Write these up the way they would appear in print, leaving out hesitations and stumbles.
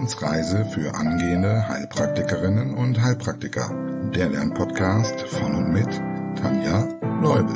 Wissensreise für angehende Heilpraktikerinnen und Heilpraktiker. Der Lernpodcast von und mit Tanja Leubel.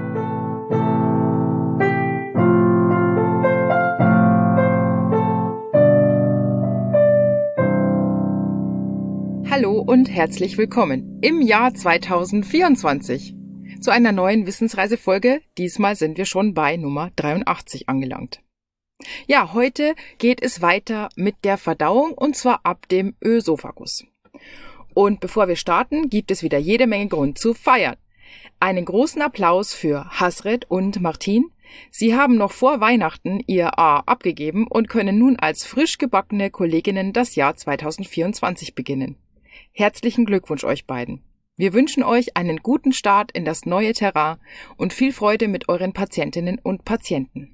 Hallo und herzlich willkommen im Jahr 2024 zu einer neuen Wissensreisefolge. Diesmal sind wir schon bei Nummer 83 angelangt. Ja, heute geht es weiter mit der Verdauung und zwar ab dem Ösophagus. Und bevor wir starten, gibt es wieder jede Menge Grund zu feiern. Einen großen Applaus für Hasret und Martin. Sie haben noch vor Weihnachten ihr A abgegeben und können nun als frisch gebackene Kolleginnen das Jahr 2024 beginnen. Herzlichen Glückwunsch euch beiden. Wir wünschen euch einen guten Start in das neue Terrain und viel Freude mit euren Patientinnen und Patienten.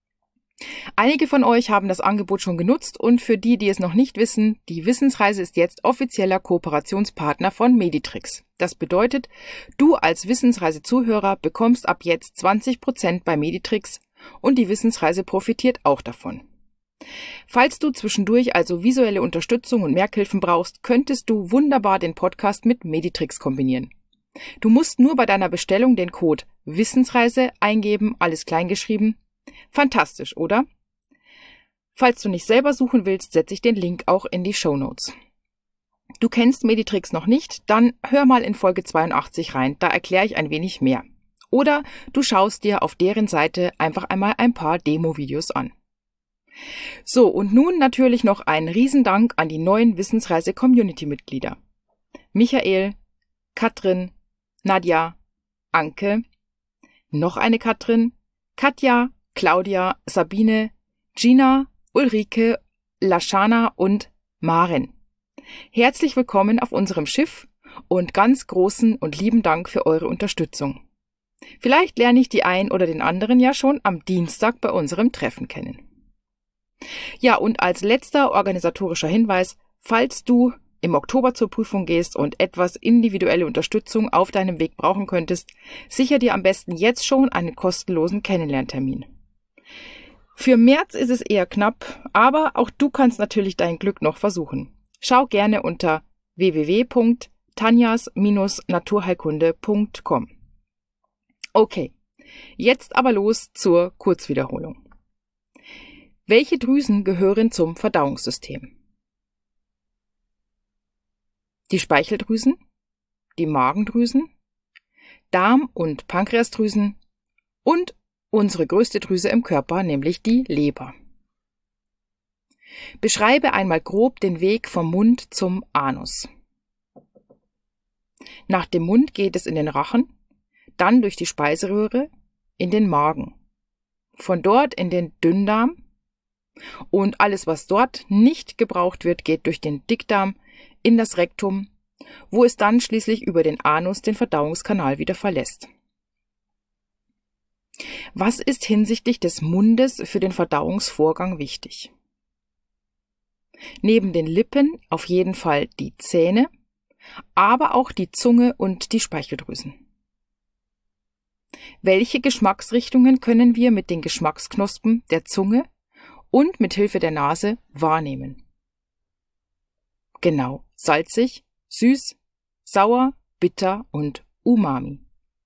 Einige von euch haben das Angebot schon genutzt und für die, die es noch nicht wissen, die Wissensreise ist jetzt offizieller Kooperationspartner von Meditrix. Das bedeutet, du als Wissensreise-Zuhörer bekommst ab jetzt 20% bei Meditrix und die Wissensreise profitiert auch davon. Falls du zwischendurch also visuelle Unterstützung und Merkhilfen brauchst, könntest du wunderbar den Podcast mit Meditrix kombinieren. Du musst nur bei deiner Bestellung den Code Wissensreise eingeben, alles kleingeschrieben. Fantastisch, oder? Falls du nicht selber suchen willst, setze ich den Link auch in die Shownotes. Du kennst Meditrix noch nicht? Dann hör mal in Folge 82 rein, da erkläre ich ein wenig mehr. Oder du schaust dir auf deren Seite einfach einmal ein paar Demo-Videos an. So, und nun natürlich noch ein Riesendank an die neuen Wissensreise-Community-Mitglieder. Michael, Katrin, Nadja, Anke, noch eine Katrin, Katja, Claudia, Sabine, Gina, Ulrike, Lashana und Maren. Herzlich willkommen auf unserem Schiff und ganz großen und lieben Dank für eure Unterstützung. Vielleicht lerne ich die ein oder den anderen ja schon am Dienstag bei unserem Treffen kennen. Ja, und als letzter organisatorischer Hinweis, falls du im Oktober zur Prüfung gehst und etwas individuelle Unterstützung auf deinem Weg brauchen könntest, sicher dir am besten jetzt schon einen kostenlosen Kennenlerntermin. Für März ist es eher knapp, aber auch du kannst natürlich dein Glück noch versuchen. Schau gerne unter www.tanjas-naturheilkunde.com. Okay, jetzt aber los zur Kurzwiederholung. Welche Drüsen gehören zum Verdauungssystem? Die Speicheldrüsen, die Magendrüsen, Darm- und Pankreasdrüsen und unsere größte Drüse im Körper, nämlich die Leber. Beschreibe einmal grob den Weg vom Mund zum Anus. Nach dem Mund geht es in den Rachen, dann durch die Speiseröhre in den Magen, von dort in den Dünndarm und alles, was dort nicht gebraucht wird, geht durch den Dickdarm in das Rektum, wo es dann schließlich über den Anus den Verdauungskanal wieder verlässt. Was ist hinsichtlich des Mundes für den Verdauungsvorgang wichtig? Neben den Lippen auf jeden Fall die Zähne, aber auch die Zunge und die Speicheldrüsen. Welche Geschmacksrichtungen können wir mit den Geschmacksknospen der Zunge und mit Hilfe der Nase wahrnehmen? Genau, salzig, süß, sauer, bitter und umami.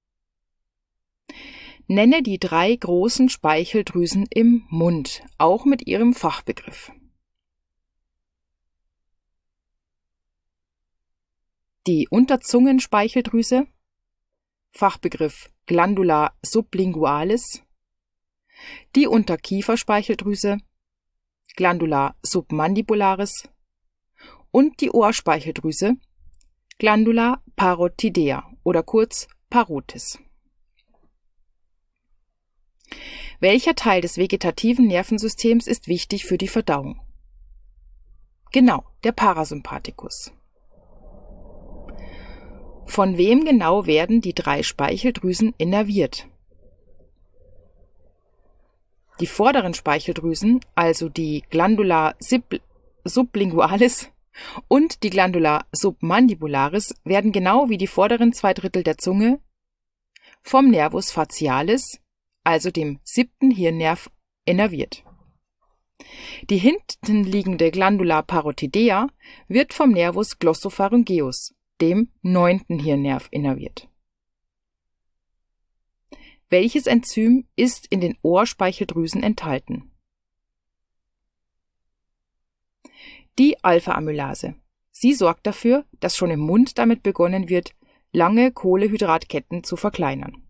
Nenne die 3 großen Speicheldrüsen im Mund, auch mit ihrem Fachbegriff. Die Unterzungenspeicheldrüse, Fachbegriff Glandula sublingualis, die Unterkieferspeicheldrüse, Glandula submandibularis und die Ohrspeicheldrüse, Glandula parotidea oder kurz Parotis. Welcher Teil des vegetativen Nervensystems ist wichtig für die Verdauung? Genau, der Parasympathikus. Von wem genau werden die 3 Speicheldrüsen innerviert? Die vorderen Speicheldrüsen, also die Glandula sublingualis und die Glandula submandibularis, werden genau wie die vorderen 2/3 der Zunge vom Nervus facialis, also dem 7. Hirnnerv, innerviert. Die hinten liegende Glandula parotidea wird vom Nervus glossopharyngeus, dem 9. Hirnnerv, innerviert. Welches Enzym ist in den Ohrspeicheldrüsen enthalten? Die Alpha-Amylase. Sie sorgt dafür, dass schon im Mund damit begonnen wird, lange Kohlehydratketten zu verkleinern.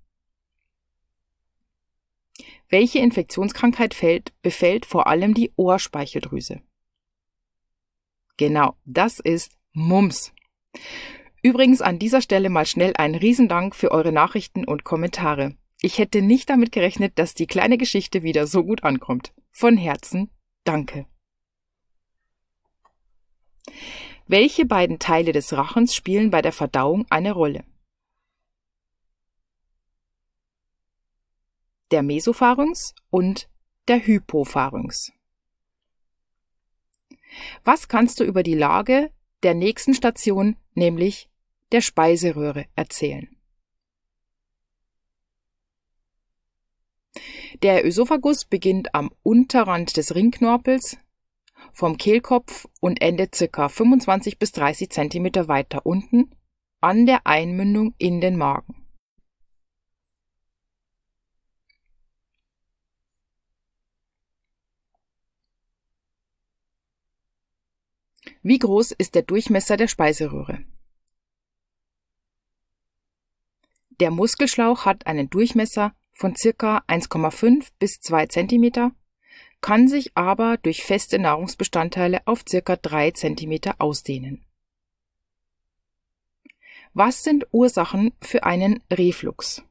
Welche Infektionskrankheit befällt vor allem die Ohrspeicheldrüse? Genau, das ist Mumps. Übrigens an dieser Stelle mal schnell ein Riesendank für eure Nachrichten und Kommentare. Ich hätte nicht damit gerechnet, dass die kleine Geschichte wieder so gut ankommt. Von Herzen danke. Welche beiden Teile des Rachens spielen bei der Verdauung eine Rolle? Der Mesopharynx und der Hypopharynx. Was kannst du über die Lage der nächsten Station, nämlich der Speiseröhre, erzählen? Der Ösophagus beginnt am Unterrand des Ringknorpels vom Kehlkopf und endet ca. 25 bis 30 cm weiter unten an der Einmündung in den Magen. Wie groß ist der Durchmesser der Speiseröhre? Der Muskelschlauch hat einen Durchmesser von ca. 1,5 bis 2 cm, kann sich aber durch feste Nahrungsbestandteile auf ca. 3 cm ausdehnen. Was sind Ursachen für einen Reflux?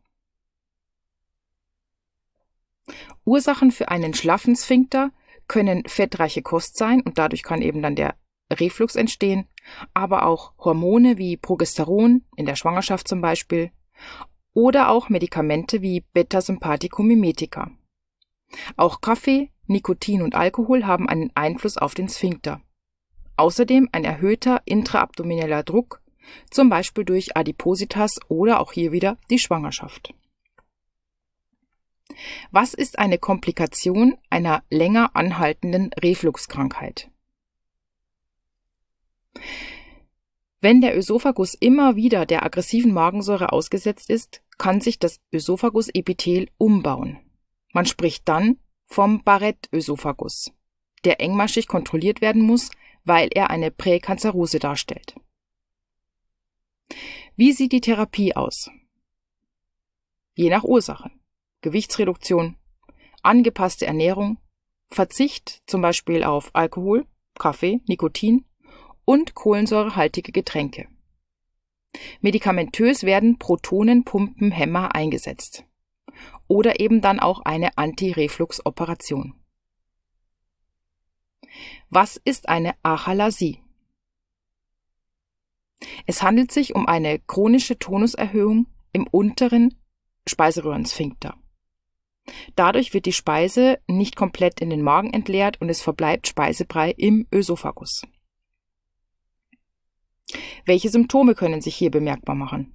Ursachen für einen schlaffen Sphinkter können fettreiche Kost sein und dadurch kann eben dann der Reflux entstehen, aber auch Hormone wie Progesteron, in der Schwangerschaft zum Beispiel, oder auch Medikamente wie Beta-Sympathico-Mimetika. Auch Kaffee, Nikotin und Alkohol haben einen Einfluss auf den Sphinkter. Außerdem ein erhöhter intraabdomineller Druck, zum Beispiel durch Adipositas oder auch hier wieder die Schwangerschaft. Was ist eine Komplikation einer länger anhaltenden Refluxkrankheit? Wenn der Ösophagus immer wieder der aggressiven Magensäure ausgesetzt ist, kann sich das Ösophagusepithel umbauen. Man spricht dann vom Barrett-Ösophagus, der engmaschig kontrolliert werden muss, weil er eine Präkanzerose darstellt. Wie sieht die Therapie aus? Je nach Ursache. Gewichtsreduktion, angepasste Ernährung, Verzicht zum Beispiel auf Alkohol, Kaffee, Nikotin und kohlensäurehaltige Getränke. Medikamentös werden Protonenpumpenhemmer eingesetzt. Oder eben dann auch eine Anti-Reflux-Operation. Was ist eine Achalasie? Es handelt sich um eine chronische Tonuserhöhung im unteren Speiseröhrensphinkter. Dadurch wird die Speise nicht komplett in den Magen entleert und es verbleibt Speisebrei im Ösophagus. Welche Symptome können sich hier bemerkbar machen?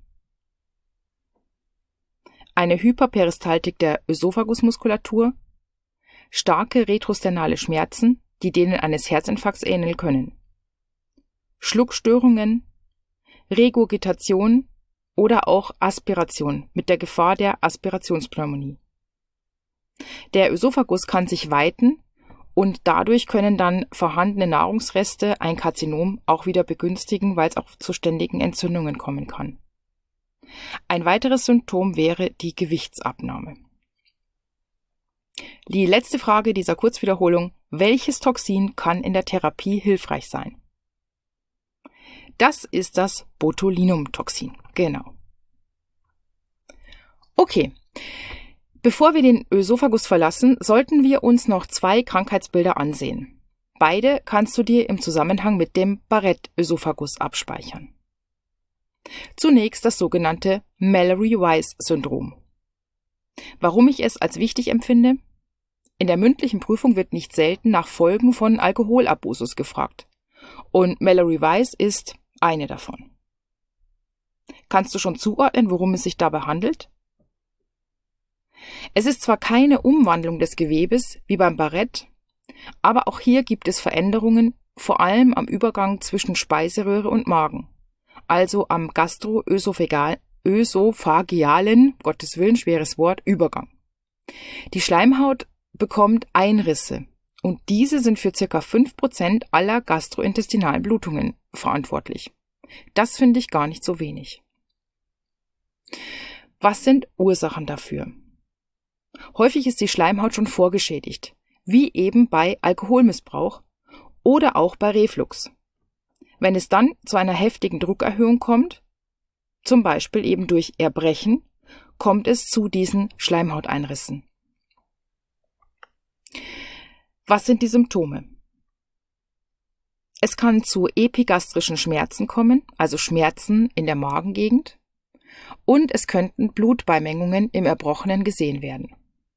Eine Hyperperistaltik der Ösophagusmuskulatur, starke retrosternale Schmerzen, die denen eines Herzinfarkts ähneln können, Schluckstörungen, Regurgitation oder auch Aspiration mit der Gefahr der Aspirationspneumonie. Der Ösophagus kann sich weiten und dadurch können dann vorhandene Nahrungsreste ein Karzinom auch wieder begünstigen, weil es auch zu ständigen Entzündungen kommen kann. Ein weiteres Symptom wäre die Gewichtsabnahme. Die letzte Frage dieser Kurzwiederholung: Welches Toxin kann in der Therapie hilfreich sein? Das ist das Botulinumtoxin. Genau. Okay. Bevor wir den Ösophagus verlassen, sollten wir uns noch 2 Krankheitsbilder ansehen. Beide kannst du dir im Zusammenhang mit dem Barrett-Ösophagus abspeichern. Zunächst das sogenannte Mallory-Weiss-Syndrom. Warum ich es als wichtig empfinde? In der mündlichen Prüfung wird nicht selten nach Folgen von Alkoholabusus gefragt. Und Mallory-Weiss ist eine davon. Kannst du schon zuordnen, worum es sich dabei handelt? Es ist zwar keine Umwandlung des Gewebes wie beim Barrett, Aber auch hier gibt es Veränderungen, vor allem am Übergang zwischen Speiseröhre und Magen, also am gastroösophagealen, Gottes Willen, schweres Wort, Übergang. Die Schleimhaut bekommt Einrisse und diese sind für ca. 5% aller gastrointestinalen Blutungen verantwortlich. Das finde ich gar nicht so wenig. Was sind Ursachen dafür? Häufig ist die Schleimhaut schon vorgeschädigt, wie eben bei Alkoholmissbrauch oder auch bei Reflux. Wenn es dann zu einer heftigen Druckerhöhung kommt, zum Beispiel eben durch Erbrechen, kommt es zu diesen Schleimhauteinrissen. Was sind die Symptome? Es kann zu epigastrischen Schmerzen kommen, also Schmerzen in der Magengegend, und es könnten Blutbeimengungen im Erbrochenen gesehen werden.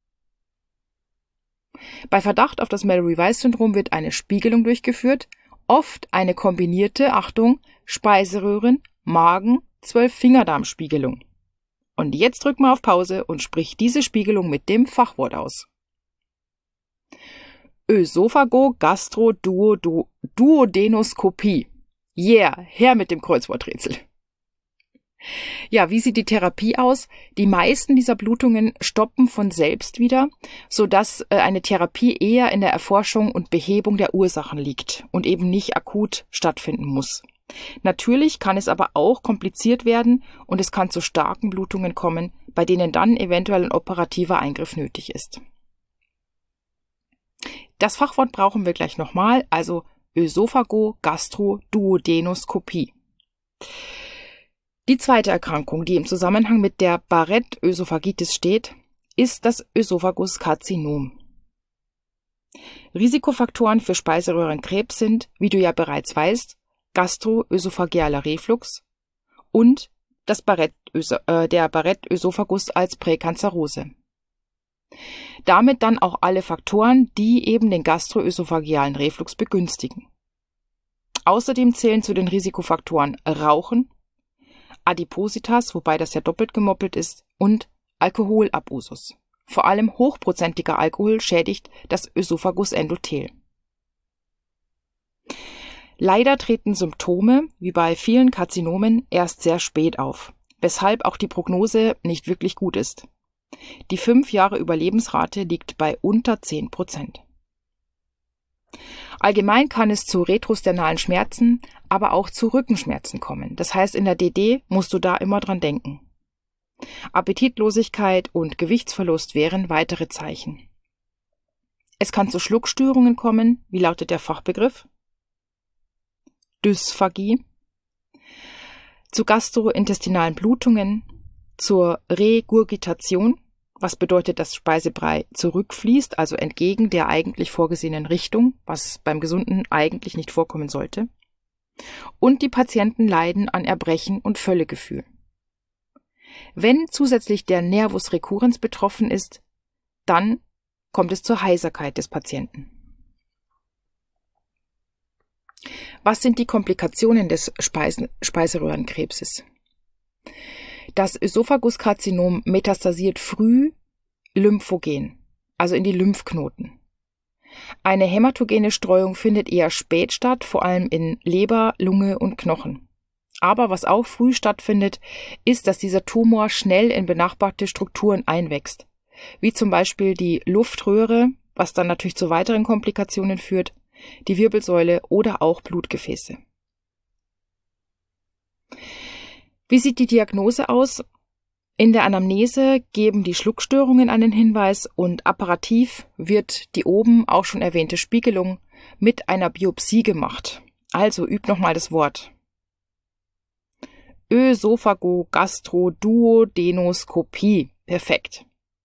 Bei Verdacht auf das Mallory-Weiss-Syndrom wird eine Spiegelung durchgeführt, oft eine kombinierte, Achtung, Speiseröhren-, Magen-, 12-Fingerdarm-Spiegelung. Und jetzt drück mal auf Pause und sprich diese Spiegelung mit dem Fachwort aus. Ösophago-Gastro-Duodenoskopie. Yeah, her mit dem Kreuzworträtsel. Ja, wie sieht die Therapie aus? Die meisten dieser Blutungen stoppen von selbst wieder, sodass eine Therapie eher in der Erforschung und Behebung der Ursachen liegt und eben nicht akut stattfinden muss. Natürlich kann es aber auch kompliziert werden und es kann zu starken Blutungen kommen, bei denen dann eventuell ein operativer Eingriff nötig ist. Das Fachwort brauchen wir gleich nochmal, also Ösophago-Gastro-Duodenoskopie. Die zweite Erkrankung, die im Zusammenhang mit der Barrett-Ösophagitis steht, ist das Ösophaguskarzinom. Risikofaktoren für Speiseröhrenkrebs sind, wie du ja bereits weißt, gastroösophagealer Reflux und der Barrett-Ösophagus als Präkanzerose. Damit dann auch alle Faktoren, die eben den gastroösophagealen Reflux begünstigen. Außerdem zählen zu den Risikofaktoren Rauchen, Adipositas, wobei das ja doppelt gemoppelt ist, und Alkoholabusus. Vor allem hochprozentiger Alkohol schädigt das Ösophagusendothel. Leider treten Symptome, wie bei vielen Karzinomen, erst sehr spät auf, weshalb auch die Prognose nicht wirklich gut ist. Die 5 Jahre Überlebensrate liegt bei unter 10%. Allgemein kann es zu retrosternalen Schmerzen, aber auch zu Rückenschmerzen kommen. Das heißt, in der DD musst du da immer dran denken. Appetitlosigkeit und Gewichtsverlust wären weitere Zeichen. Es kann zu Schluckstörungen kommen. Wie lautet der Fachbegriff? Dysphagie. Zu gastrointestinalen Blutungen, zur Regurgitation, was bedeutet, dass Speisebrei zurückfließt, also entgegen der eigentlich vorgesehenen Richtung, was beim Gesunden eigentlich nicht vorkommen sollte. Und die Patienten leiden an Erbrechen und Völlegefühl. Wenn zusätzlich der Nervus recurrens betroffen ist, dann kommt es zur Heiserkeit des Patienten. Was sind die Komplikationen des Speiseröhrenkrebses? Das Ösophaguskarzinom metastasiert früh lymphogen, also in die Lymphknoten. Eine hämatogene Streuung findet eher spät statt, vor allem in Leber, Lunge und Knochen. Aber was auch früh stattfindet, ist, dass dieser Tumor schnell in benachbarte Strukturen einwächst, wie zum Beispiel die Luftröhre, was dann natürlich zu weiteren Komplikationen führt, die Wirbelsäule oder auch Blutgefäße. Wie sieht die Diagnose aus? In der Anamnese geben die Schluckstörungen einen Hinweis und apparativ wird die oben auch schon erwähnte Spiegelung mit einer Biopsie gemacht. Also üb nochmal das Wort. Ösophago-Gastro-Duodenoskopie. Perfekt.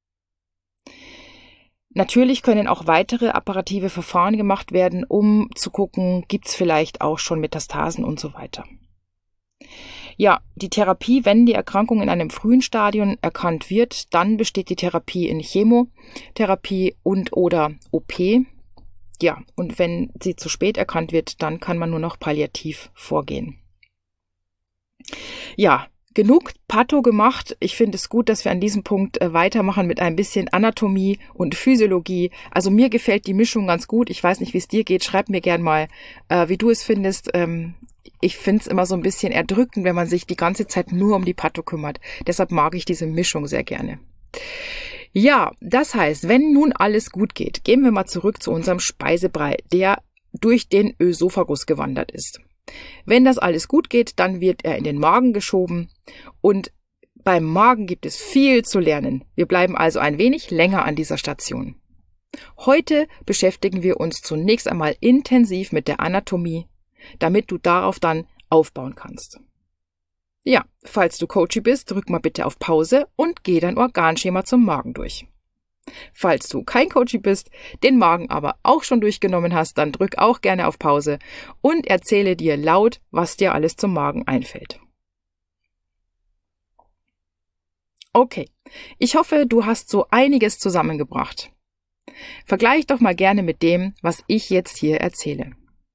Natürlich können auch weitere apparative Verfahren gemacht werden, um zu gucken, gibt es vielleicht auch schon Metastasen und so weiter. Ja, die Therapie, wenn die Erkrankung in einem frühen Stadium erkannt wird, dann besteht die Therapie in Chemotherapie und/oder OP. Ja, und wenn sie zu spät erkannt wird, dann kann man nur noch palliativ vorgehen. Ja, genug Patho gemacht. Ich finde es gut, dass wir an diesem Punkt weitermachen mit ein bisschen Anatomie und Physiologie. Also mir gefällt die Mischung ganz gut. Ich weiß nicht, wie es dir geht. Schreib mir gern mal, wie du es findest. Ich finde es immer so ein bisschen erdrückend, wenn man sich die ganze Zeit nur um die Patho kümmert. Deshalb mag ich diese Mischung sehr gerne. Ja, das heißt, wenn nun alles gut geht, gehen wir mal zurück zu unserem Speisebrei, der durch den Ösophagus gewandert ist. Wenn das alles gut geht, dann wird er in den Magen geschoben und beim Magen gibt es viel zu lernen. Wir bleiben also ein wenig länger an dieser Station. Heute beschäftigen wir uns zunächst einmal intensiv mit der Anatomie, damit du darauf dann aufbauen kannst. Ja, falls du Coachy bist, drück mal bitte auf Pause und geh dein Organschema zum Magen durch. Falls du kein Coachy bist, den Magen aber auch schon durchgenommen hast, dann drück auch gerne auf Pause und erzähle dir laut, was dir alles zum Magen einfällt. Okay, ich hoffe, du hast so einiges zusammengebracht. Vergleich doch mal gerne mit dem, was ich jetzt hier erzähle.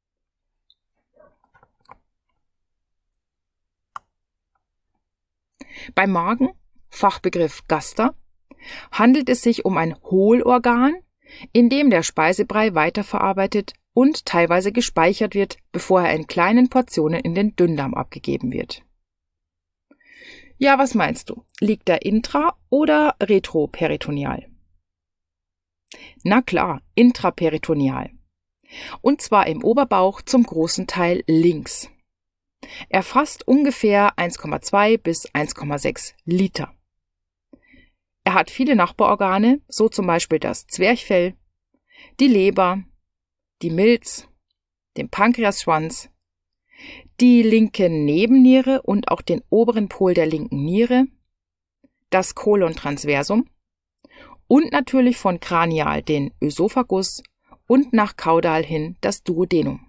Beim Magen, Fachbegriff Gaster, handelt es sich um ein Hohlorgan, in dem der Speisebrei weiterverarbeitet und teilweise gespeichert wird, bevor er in kleinen Portionen in den Dünndarm abgegeben wird. Ja, was meinst du? Liegt er intra- oder retroperitoneal? Na klar, intraperitoneal. Und zwar im Oberbauch zum großen Teil links. Er fasst ungefähr 1,2 bis 1,6 Liter. Er hat viele Nachbarorgane, so zum Beispiel das Zwerchfell, die Leber, die Milz, den Pankreasschwanz, die linke Nebenniere und auch den oberen Pol der linken Niere, das Colon transversum und natürlich von kranial den Ösophagus und nach kaudal hin das Duodenum.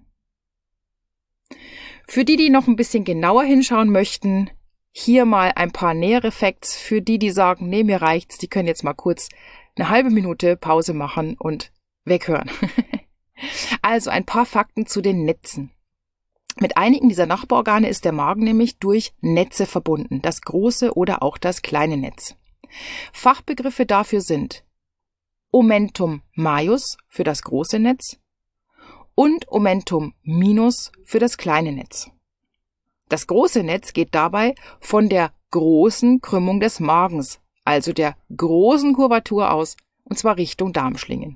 Für die, die noch ein bisschen genauer hinschauen möchten, hier mal ein paar nähere Facts für die, die sagen, nee, mir reicht's, die können jetzt mal kurz eine halbe Minute Pause machen und weghören. Also ein paar Fakten zu den Netzen. Mit einigen dieser Nachbarorgane ist der Magen nämlich durch Netze verbunden, das große oder auch das kleine Netz. Fachbegriffe dafür sind Omentum majus für das große Netz und Omentum minus für das kleine Netz. Das große Netz geht dabei von der großen Krümmung des Magens, also der großen Kurvatur aus, und zwar Richtung Darmschlingen.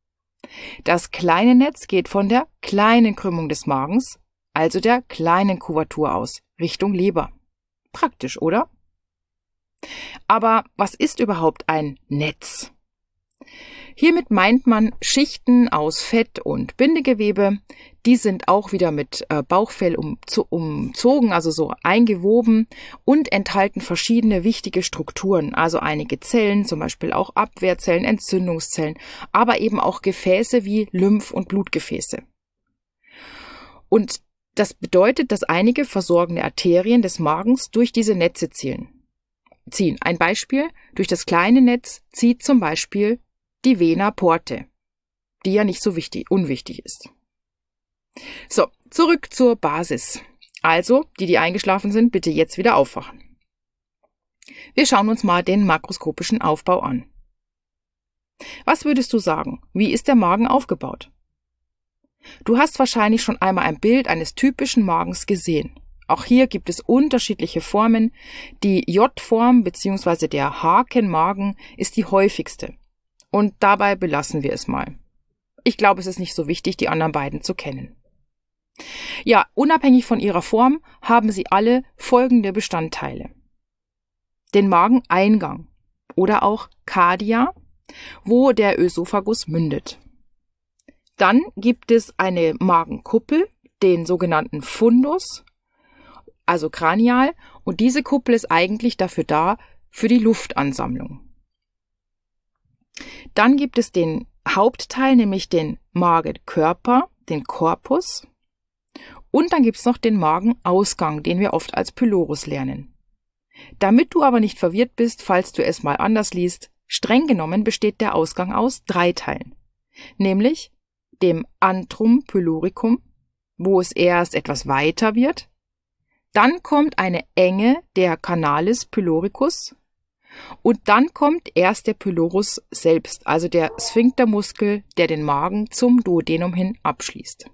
Das kleine Netz geht von der kleinen Krümmung des Magens, also der kleinen Kurvatur aus, Richtung Leber. Praktisch, oder? Aber was ist überhaupt ein Netz? Hiermit meint man Schichten aus Fett und Bindegewebe. Die sind auch wieder mit Bauchfell umzogen, also so eingewoben und enthalten verschiedene wichtige Strukturen, also einige Zellen, zum Beispiel auch Abwehrzellen, Entzündungszellen, aber eben auch Gefäße wie Lymph- und Blutgefäße. Und das bedeutet, dass einige versorgende Arterien des Magens durch diese Netze ziehen. Ein Beispiel, durch das kleine Netz zieht zum Beispiel die Vena portae, die ja nicht so unwichtig ist. So, zurück zur Basis. Also, die eingeschlafen sind, bitte jetzt wieder aufwachen. Wir schauen uns mal den makroskopischen Aufbau an. Was würdest du sagen? Wie ist der Magen aufgebaut? Du hast wahrscheinlich schon einmal ein Bild eines typischen Magens gesehen. Auch hier gibt es unterschiedliche Formen. Die J-Form bzw. der Hakenmagen ist die häufigste. Und dabei belassen wir es mal. Ich glaube, es ist nicht so wichtig, die anderen beiden zu kennen. Ja, unabhängig von ihrer Form haben sie alle folgende Bestandteile. Den Mageneingang oder auch Cardia, wo der Ösophagus mündet. Dann gibt es eine Magenkuppel, den sogenannten Fundus, also kranial, und diese Kuppel ist eigentlich dafür da, für die Luftansammlung. Dann gibt es den Hauptteil, nämlich den Magenkörper, den Corpus. Und dann gibt es noch den Magenausgang, den wir oft als Pylorus lernen. Damit du aber nicht verwirrt bist, falls du es mal anders liest, streng genommen besteht der Ausgang aus 3 Teilen. Nämlich dem Antrum pyloricum, wo es erst etwas weiter wird, Dann kommt eine Enge der Canalis pyloricus und dann kommt erst der Pylorus selbst, also der Sphinktermuskel, der den Magen zum Duodenum hin abschließt.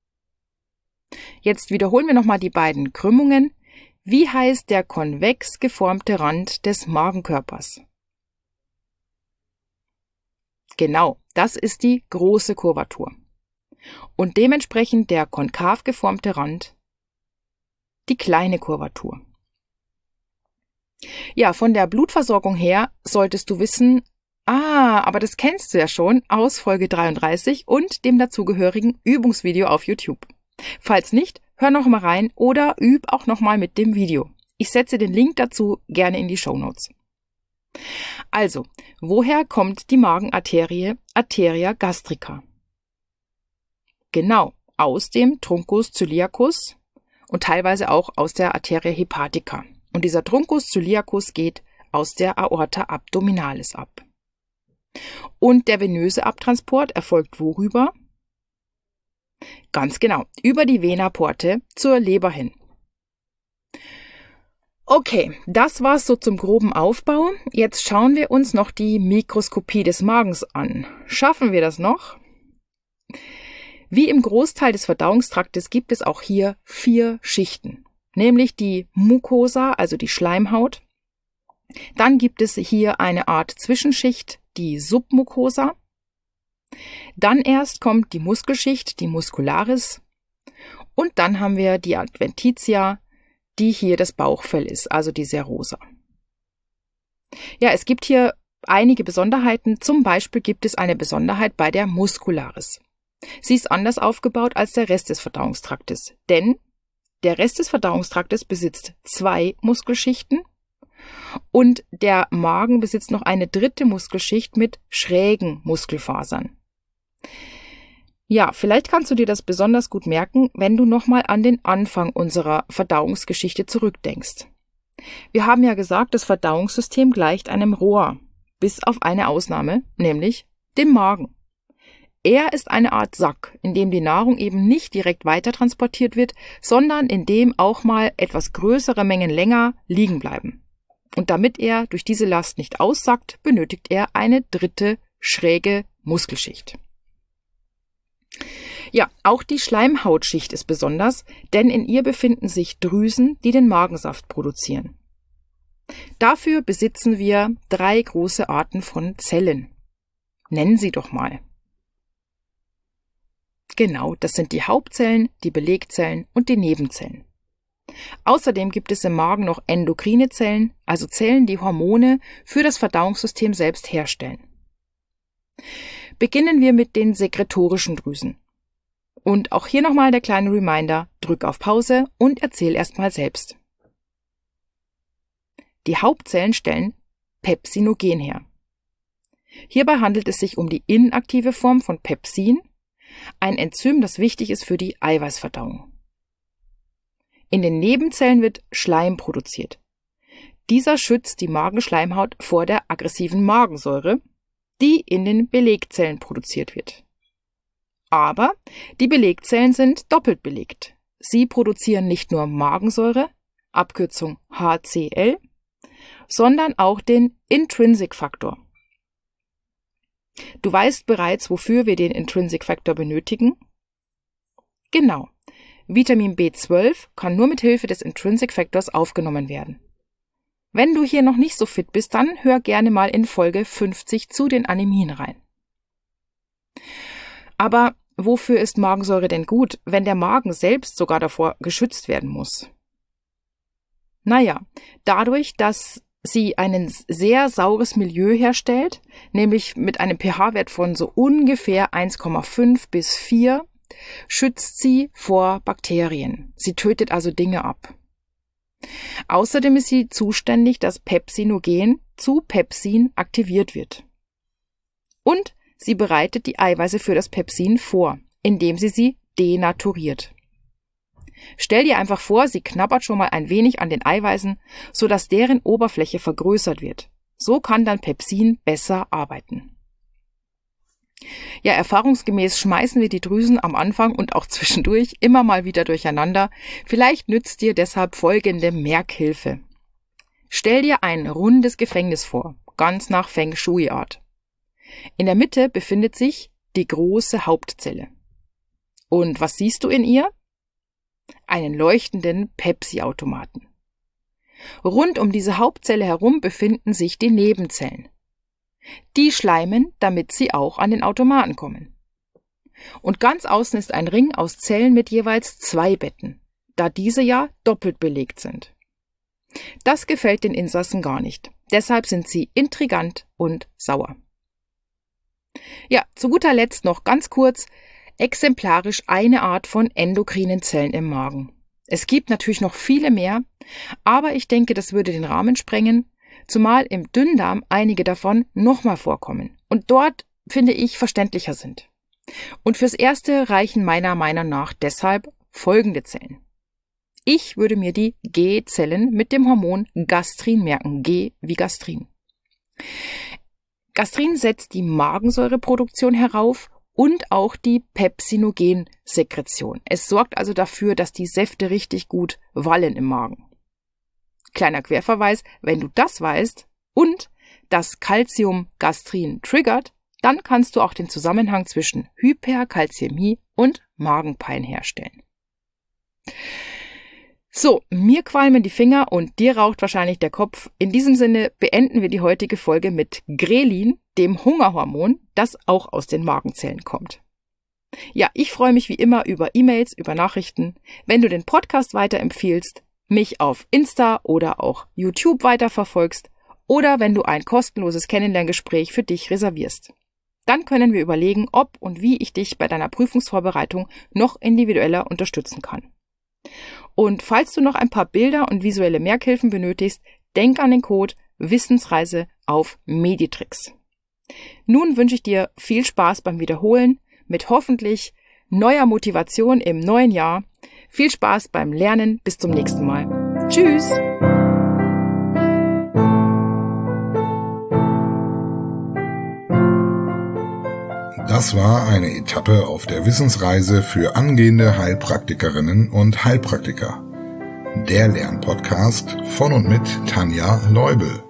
Jetzt wiederholen wir nochmal die beiden Krümmungen. Wie heißt der konvex geformte Rand des Magenkörpers? Genau, das ist die große Kurvatur. Und dementsprechend der konkav geformte Rand die kleine Kurvatur. Ja, von der Blutversorgung her solltest du wissen, aber das kennst du ja schon aus Folge 33 und dem dazugehörigen Übungsvideo auf YouTube. Falls nicht, hör noch mal rein oder üb auch noch mal mit dem Video. Ich setze den Link dazu gerne in die Shownotes. Also, woher kommt die Magenarterie Arteria gastrica? Genau, aus dem Truncus celiacus und teilweise auch aus der Arteria hepatica. Und dieser Truncus celiacus geht aus der Aorta abdominalis ab. Und der venöse Abtransport erfolgt worüber? Ganz genau, über die Vena porte zur Leber hin. Okay, das war's so zum groben Aufbau. Jetzt schauen wir uns noch die Mikroskopie des Magens an. Schaffen wir das noch? Wie im Großteil des Verdauungstraktes gibt es auch hier 4 Schichten, nämlich die Mucosa, also die Schleimhaut. Dann gibt es hier eine Art Zwischenschicht, die Submucosa. Dann erst kommt die Muskelschicht, die Muscularis. Und dann haben wir die Adventitia, die hier das Bauchfell ist, also die Serosa. Ja, es gibt hier einige Besonderheiten. Zum Beispiel gibt es eine Besonderheit bei der Muscularis. Sie ist anders aufgebaut als der Rest des Verdauungstraktes, denn der Rest des Verdauungstraktes besitzt 2 Muskelschichten und der Magen besitzt noch eine 3. Muskelschicht mit schrägen Muskelfasern. Ja, vielleicht kannst du dir das besonders gut merken, wenn du nochmal an den Anfang unserer Verdauungsgeschichte zurückdenkst. Wir haben ja gesagt, das Verdauungssystem gleicht einem Rohr, bis auf eine Ausnahme, nämlich dem Magen. Er ist eine Art Sack, in dem die Nahrung eben nicht direkt weiter transportiert wird, sondern in dem auch mal etwas größere Mengen länger liegen bleiben. Und damit er durch diese Last nicht aussackt, benötigt er eine 3. schräge Muskelschicht. Ja, auch die Schleimhautschicht ist besonders, denn in ihr befinden sich Drüsen, die den Magensaft produzieren. Dafür besitzen wir 3 große Arten von Zellen. Nennen sie doch mal. Genau, das sind die Hauptzellen, die Belegzellen und die Nebenzellen. Außerdem gibt es im Magen noch endokrine Zellen, also Zellen, die Hormone für das Verdauungssystem selbst herstellen. Beginnen wir mit den sekretorischen Drüsen. Und auch hier nochmal der kleine Reminder, drück auf Pause und erzähl erstmal selbst. Die Hauptzellen stellen Pepsinogen her. Hierbei handelt es sich um die inaktive Form von Pepsin, ein Enzym, das wichtig ist für die Eiweißverdauung. In den Nebenzellen wird Schleim produziert. Dieser schützt die Magenschleimhaut vor der aggressiven Magensäure, die in den Belegzellen produziert wird. Aber die Belegzellen sind doppelt belegt. Sie produzieren nicht nur Magensäure, Abkürzung HCl, sondern auch den Intrinsic-Faktor. Du weißt bereits, wofür wir den Intrinsic-Faktor benötigen? Genau. Vitamin B12 kann nur mit Hilfe des Intrinsic-Faktors aufgenommen werden. Wenn du hier noch nicht so fit bist, dann hör gerne mal in Folge 50 zu den Anämien rein. Aber wofür ist Magensäure denn gut, wenn der Magen selbst sogar davor geschützt werden muss? Naja, dadurch, dass sie ein sehr saures Milieu herstellt, nämlich mit einem pH-Wert von so ungefähr 1,5 bis 4, schützt sie vor Bakterien. Sie tötet also Dinge ab. Außerdem ist sie zuständig, dass Pepsinogen zu Pepsin aktiviert wird. Und sie bereitet die Eiweiße für das Pepsin vor, indem sie denaturiert. Stell dir einfach vor, sie knabbert schon mal ein wenig an den Eiweißen, sodass deren Oberfläche vergrößert wird. So kann dann Pepsin besser arbeiten. Ja, erfahrungsgemäß schmeißen wir die Drüsen am Anfang und auch zwischendurch immer mal wieder durcheinander. Vielleicht nützt dir deshalb folgende Merkhilfe. Stell dir ein rundes Gefängnis vor, ganz nach Feng Shui-Art. In der Mitte befindet sich die große Hauptzelle. Und was siehst du in ihr? Einen leuchtenden Pepsi-Automaten. Rund um diese Hauptzelle herum befinden sich die Nebenzellen. Die schleimen, damit sie auch an den Automaten kommen. Und ganz außen ist ein Ring aus Zellen mit jeweils 2 Betten, da diese ja doppelt belegt sind. Das gefällt den Insassen gar nicht. Deshalb sind sie intrigant und sauer. Ja, zu guter Letzt noch ganz kurz, exemplarisch eine Art von endokrinen Zellen im Magen. Es gibt natürlich noch viele mehr, aber ich denke, das würde den Rahmen sprengen, zumal im Dünndarm einige davon nochmal vorkommen und dort, finde ich, verständlicher sind. Und fürs Erste reichen meiner Meinung nach deshalb folgende Zellen. Ich würde mir die G-Zellen mit dem Hormon Gastrin merken, G wie Gastrin. Gastrin setzt die Magensäureproduktion herauf und auch die Pepsinogensekretion. Es sorgt also dafür, dass die Säfte richtig gut wallen im Magen. Kleiner Querverweis, wenn du das weißt und das Calcium-Gastrin triggert, dann kannst du auch den Zusammenhang zwischen Hyperkalzämie und Magenpein herstellen. So, mir qualmen die Finger und dir raucht wahrscheinlich der Kopf. In diesem Sinne beenden wir die heutige Folge mit Grelin, dem Hungerhormon, das auch aus den Magenzellen kommt. Ja, ich freue mich wie immer über E-Mails, über Nachrichten. Wenn du den Podcast weiterempfiehlst, mich auf Insta oder auch YouTube weiterverfolgst oder wenn du ein kostenloses Kennenlerngespräch für dich reservierst. Dann können wir überlegen, ob und wie ich dich bei deiner Prüfungsvorbereitung noch individueller unterstützen kann. Und falls du noch ein paar Bilder und visuelle Merkhilfen benötigst, denk an den Code Wissensreise auf Meditrix. Nun wünsche ich dir viel Spaß beim Wiederholen mit hoffentlich neuer Motivation im neuen Jahr. Viel Spaß beim Lernen. Bis zum nächsten Mal. Tschüss! Das war eine Etappe auf der Wissensreise für angehende Heilpraktikerinnen und Heilpraktiker. Der Lernpodcast von und mit Tanja Leubel.